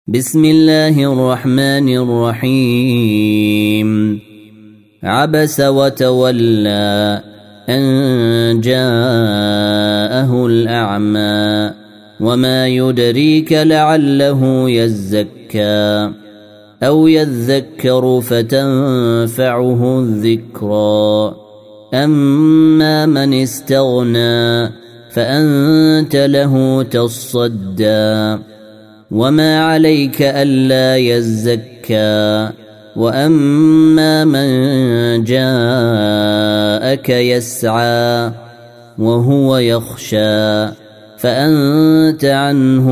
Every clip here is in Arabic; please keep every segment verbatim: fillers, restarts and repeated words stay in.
بسم الله الرحمن الرحيم عبس وتولى أن جاءه الأعمى وما يدريك لعله يزكى أو يذكر فتنفعه الذكرى أما من استغنى فأنت له تصدى وما عليك ألا يزكى وأما من جاءك يسعى وهو يخشى فأنت عنه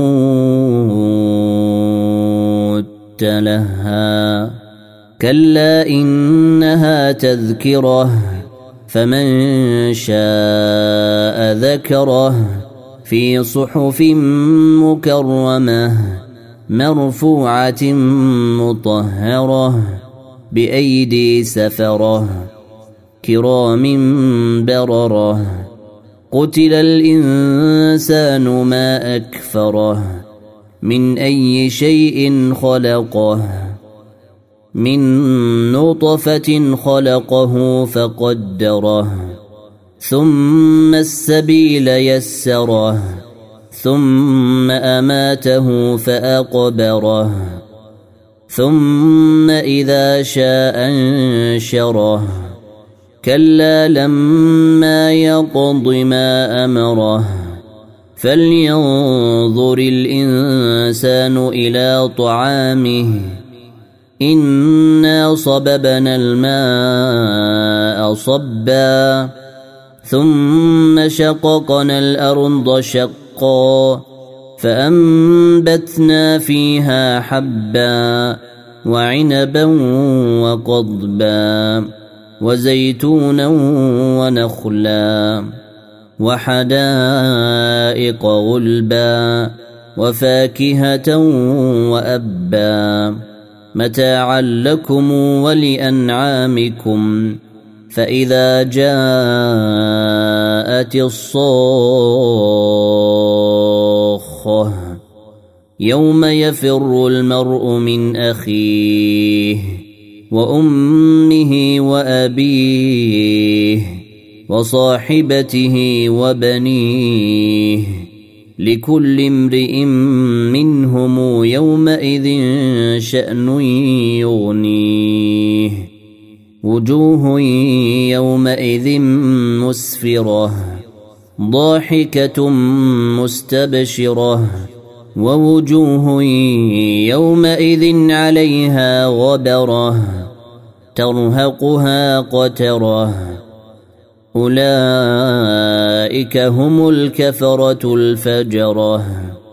تلهى كلا إنها تذكرة فمن شاء ذكره في صحف مكرمة مرفوعة مطهرة بأيدي سفرة كرام بررة قتل الإنسان ما أكفره من أي شيء خلقه من نطفة خلقه فقدره ثم السبيل يسره ثم أماته فأقبره ثم إذا شاء أنشره كلا لما يقض ما أمره فلينظر الإنسان إلى طعامه إنا صببنا الماء صبا ثم شققنا الأرض شقا فأنبتنا فيها حبا وعنبا وقضبا وزيتونا ونخلا وحدائق غلبا وفاكهة وأبا متاعا لكم ولأنعامكم فإذا جاءت الصاخة يوم يفر المرء من أخيه وأمه وأبيه وصاحبته وبنيه لكل امرئ منهم يومئذ شأن يغنيه وجوه يومئذ مسفرة ضاحكة مستبشرة ووجوه يومئذ عليها غبرة ترهقها قترة أولئك هم الكفرة الفجرة.